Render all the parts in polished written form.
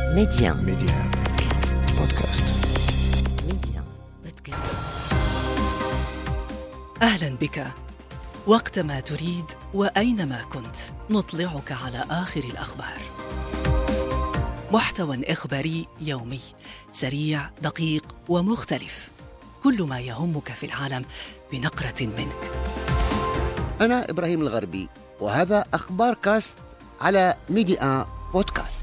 ميديان بودكاست. أهلا بك. وقتما تريد وأينما كنت نطلعك على آخر الأخبار. محتوى إخباري يومي سريع دقيق ومختلف، كل ما يهمك في العالم بنقرة منك. أنا إبراهيم الغربي، وهذا أخبار كاست على ميديان بودكاست.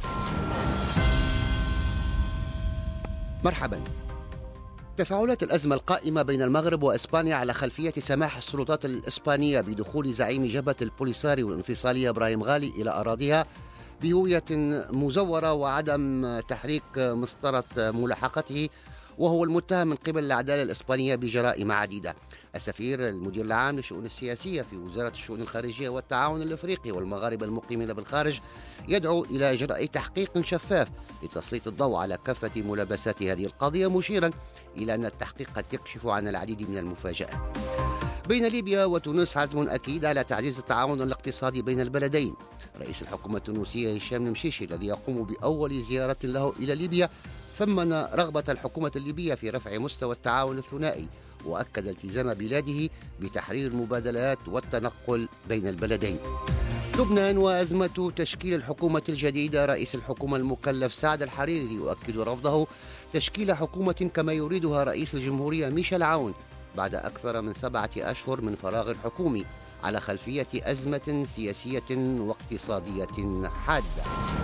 مرحبا. تفاعلات الأزمة القائمة بين المغرب وإسبانيا على خلفية سماح السلطات الإسبانية بدخول زعيم جبهة البوليساريو الانفصالية إبراهيم غالي إلى أراضيها بهوية مزورة وعدم تحريك مسطرة ملاحقته، وهو المتهم من قبل العدالة الإسبانية بجرائم عديدة. السفير المدير العام للشؤون السياسية في وزارة الشؤون الخارجية والتعاون الأفريقي والمغاربة المقيمين بالخارج يدعو إلى إجراء تحقيق شفاف لتسليط الضوء على كافة ملابسات هذه القضية، مشيرا إلى أن التحقيق قد يكشف عن العديد من المفاجآت. بين ليبيا وتونس عزم أكيد على تعزيز التعاون الاقتصادي بين البلدين. رئيس الحكومة التونسية هشام المشيشي الذي يقوم بأول زيارة له إلى ليبيا ثمن رغبة الحكومة الليبية في رفع مستوى التعاون الثنائي، وأكد التزام بلاده بتحرير المبادلات والتنقل بين البلدين. لبنان وأزمة تشكيل الحكومة الجديدة. رئيس الحكومة المكلف سعد الحريري يؤكد رفضه تشكيل حكومة كما يريدها رئيس الجمهورية ميشيل عون بعد أكثر من 7 أشهر من فراغ حكومي على خلفية أزمة سياسية واقتصادية حادة.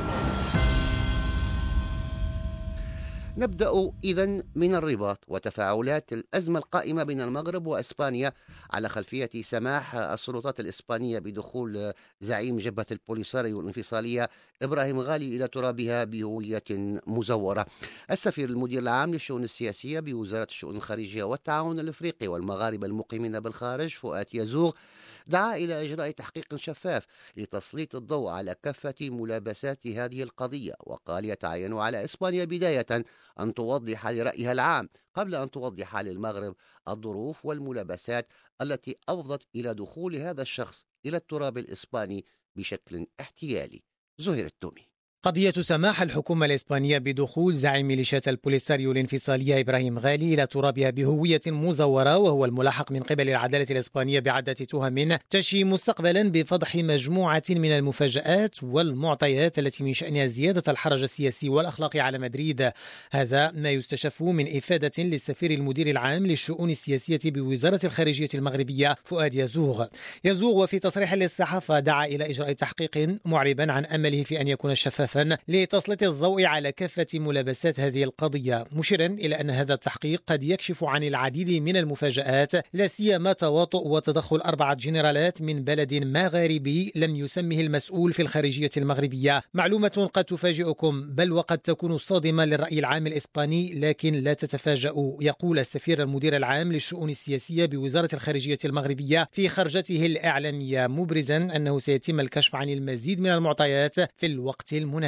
نبدأ إذن من الرباط وتفاعلات الأزمة القائمة بين المغرب وإسبانيا على خلفية سماح السلطات الإسبانية بدخول زعيم جبهة البوليساريو الانفصالية إبراهيم غالي إلى ترابها بهوية مزورة. السفير المدير العام للشؤون السياسية بوزارة الشؤون الخارجية والتعاون الأفريقي والمغاربة المقيمين بالخارج فؤاد يزوغ دعا إلى إجراء تحقيق شفاف لتسليط الضوء على كافة ملابسات هذه القضية، وقال يتعين على إسبانيا بداية أن توضح لرأيها العام قبل أن توضح للمغرب الظروف والملابسات التي أفضت إلى دخول هذا الشخص إلى التراب الإسباني بشكل احتيالي. زهير التومي. قضية سماح الحكومة الإسبانية بدخول زعيم ميليشيات البوليساريو الانفصالية إبراهيم غالي إلى ترابها بهوية مزورة، وهو الملاحق من قبل العدالة الإسبانية بعدة تهم، تشي مستقبلا بفضح مجموعة من المفاجآت والمعطيات التي من شأنها زيادة الحرج السياسي والأخلاقي على مدريد. هذا ما يستشف من إفادة للسفير المدير العام للشؤون السياسية بوزارة الخارجية المغربية فؤاد يزوغ. وفي تصريح للصحافة دعا إلى إجراء تحقيق، معربا عن أمله في أن يكون شفافا لتسليط الضوء على كافة ملابسات هذه القضية، مشيرا إلى أن هذا التحقيق قد يكشف عن العديد من المفاجآت، لا سيما تواطؤ وتدخل 4 جنرالات من بلد مغاربي لم يسمه المسؤول في الخارجية المغربية. معلومة قد تفاجئكم بل وقد تكون صادمة للرأي العام الإسباني، لكن لا تتفاجئوا. يقول السفير المدير العام للشؤون السياسية بوزارة الخارجية المغربية في خرجته الإعلامية مبرزا أنه سيتم الكشف عن المزيد من المعطيات في الوقت المناسب.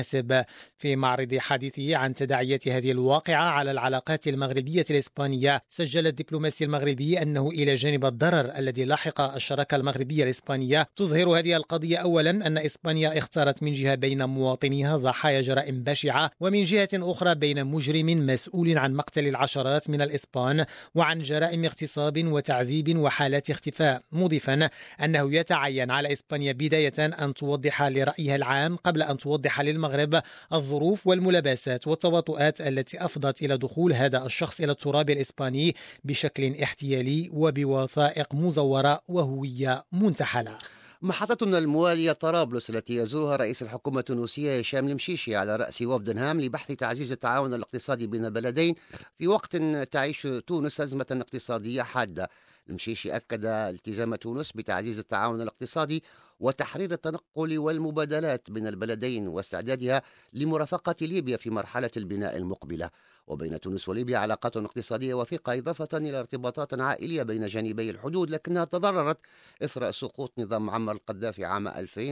في معرض حديثه عن تداعيات هذه الواقعة على العلاقات المغربية الإسبانية، سجل الدبلوماسي المغربي أنه إلى جانب الضرر الذي لاحق الشراكة المغربية الإسبانية، تظهر هذه القضية أولا أن إسبانيا اختارت من جهة بين مواطنيها ضحايا جرائم بشعة، ومن جهة أخرى بين مجرم مسؤول عن مقتل العشرات من الإسبان وعن جرائم اغتصاب وتعذيب وحالات اختفاء، مضيفا أنه يتعين على إسبانيا بداية أن توضح لرأيها العام قبل أن توضح للمغرب الظروف والملابسات والتواطؤات التي أفضت إلى دخول هذا الشخص إلى التراب الإسباني بشكل احتيالي وبوثائق مزورة وهوية منتحلة. محطتنا الموالية طرابلس التي يزورها رئيس الحكومة التونسية هشام المشيشي على رأس وفد هام لبحث تعزيز التعاون الاقتصادي بين البلدين في وقت تعيش تونس أزمة اقتصادية حادة. المشيشي أكد التزام تونس بتعزيز التعاون الاقتصادي وتحرير التنقل والمبادلات بين البلدين واستعدادها لمرافقة ليبيا في مرحلة البناء المقبلة. وبين تونس وليبيا علاقات اقتصادية وثيقة إضافة إلى ارتباطات عائلية بين جانبي الحدود، لكنها تضررت إثر سقوط نظام معمر القذافي عام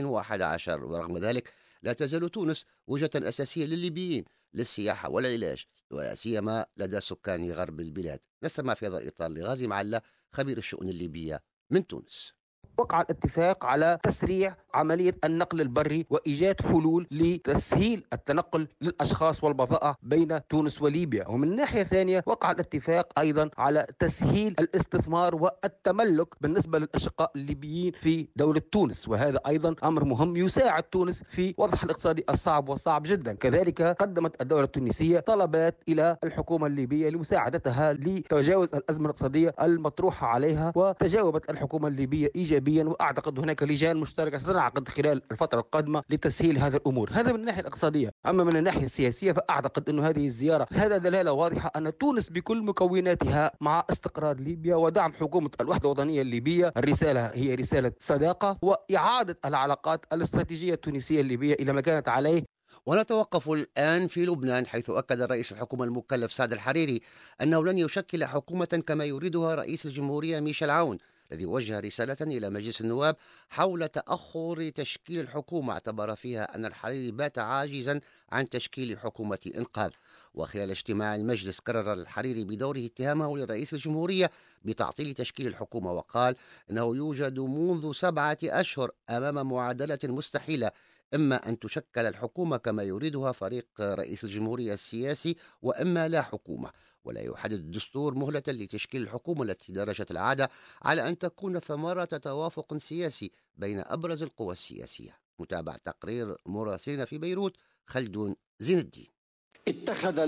2011. ورغم ذلك لا تزال تونس وجهة أساسية للليبيين للسياحة والعلاج، ولا سيما لدى سكان غرب البلاد. نستمع في هذا الإطار لغازي معلة خبير الشؤون الليبية من تونس. وقع الاتفاق على تسريع عملية النقل البري وإيجاد حلول لتسهيل التنقل للأشخاص والبضائع بين تونس وليبيا. ومن ناحية ثانية وقع الاتفاق أيضا على تسهيل الاستثمار والتملك بالنسبة للأشقاء الليبيين في دولة تونس، وهذا أيضا أمر مهم يساعد تونس في وضعها الاقتصادي الصعب والصعب جدا. كذلك قدمت الدولة التونسية طلبات إلى الحكومة الليبية لمساعدتها لتجاوز الأزمة الاقتصادية المطروحة عليها، وتجاوبت الحكومة الليبية إيجابيا، وأعتقد هناك لجان مشتركة ستنعقد خلال الفترة القادمة لتسهيل هذه الأمور. هذا من الناحية الاقتصادية. أما من الناحية السياسية فأعتقد أن هذه الزيارة هذا دلالة واضحة أن تونس بكل مكوناتها مع استقرار ليبيا ودعم حكومة الوحدة الوطنية الليبية. الرسالة هي رسالة صداقة وإعادة العلاقات الاستراتيجية التونسية الليبية إلى ما كانت عليه. ونتوقف الآن في لبنان، حيث أكد رئيس الحكومة المكلف سعد الحريري أنه لن يشكل حكومة كما يريدها رئيس الجمهورية ميشيل عون، الذي وجه رسالة إلى مجلس النواب حول تأخر تشكيل الحكومة، اعتبر فيها أن الحريري بات عاجزا عن تشكيل حكومة إنقاذ. وخلال اجتماع المجلس كرر الحريري بدوره اتهامه لرئيس الجمهورية بتعطيل تشكيل الحكومة، وقال إنه يوجد منذ 7 أشهر أمام معادلة مستحيلة، إما أن تشكل الحكومة كما يريدها فريق رئيس الجمهورية السياسي، وإما لا حكومة. ولا يحدد الدستور مهلة لتشكيل الحكومة التي درجت العادة على أن تكون ثمرة توافق سياسي بين أبرز القوى السياسية. متابعة تقرير مراسلنا في بيروت خلدون زين الدين. اتخذ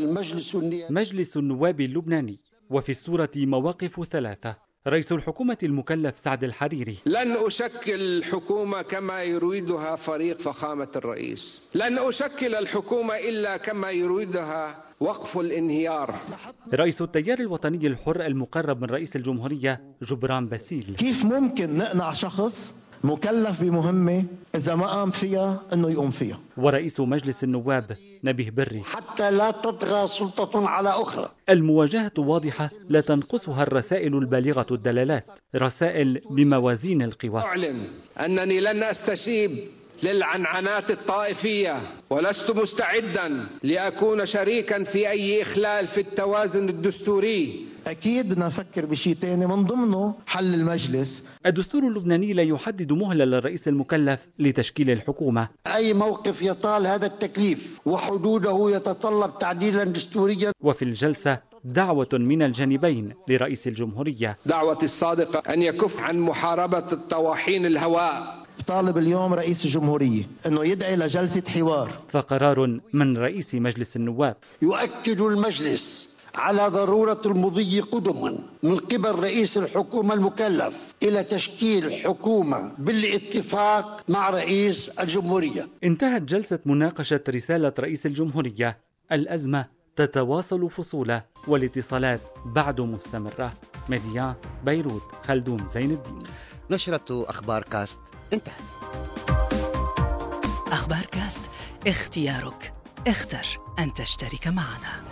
مجلس النواب اللبناني، وفي الصورة مواقف 3. رئيس الحكومة المكلف سعد الحريري: لن أشكل الحكومة كما يريدها فريق فخامة الرئيس، لن أشكل الحكومة إلا كما يريدها وقف الانهيار. رئيس التيار الوطني الحر المقرب من رئيس الجمهورية جبران باسيل: كيف ممكن نقنع شخص مكلف بمهمة إذا ما قام فيها أنه يقوم فيها؟ ورئيس مجلس النواب نبيه بري: حتى لا تطغى سلطة على أخرى. المواجهة واضحة لا تنقصها الرسائل البالغة الدلالات، رسائل بموازين القوى. أعلن أنني لن أستجيب للعنعنات الطائفية، ولست مستعدا لأكون شريكا في أي إخلال في التوازن الدستوري. أكيد بدنا نفكر بشيء تاني من ضمنه حل المجلس. الدستور اللبناني لا يحدد مهلة للرئيس المكلف لتشكيل الحكومة. أي موقف يطال هذا التكليف وحدوده يتطلب تعديلا دستوريا. وفي الجلسة دعوة من الجانبين لرئيس الجمهورية، دعوة الصادقة أن يكف عن محاربة الطواحين الهواء. طالب اليوم رئيس الجمهورية أنه يدعي لجلسة حوار. فقرار من رئيس مجلس النواب: يؤكد المجلس على ضرورة المضي قدما من قبل رئيس الحكومة المكلف إلى تشكيل حكومة بالاتفاق مع رئيس الجمهورية. انتهت جلسة مناقشة رسالة رئيس الجمهورية. الأزمة تتواصل فصولا والاتصالات بعد مستمرة. ميديان بيروت خلدون زين الدين. نشرة أخبار كاست انتهت. أخبار كاست، اختيارك، اختر أن تشترك معنا.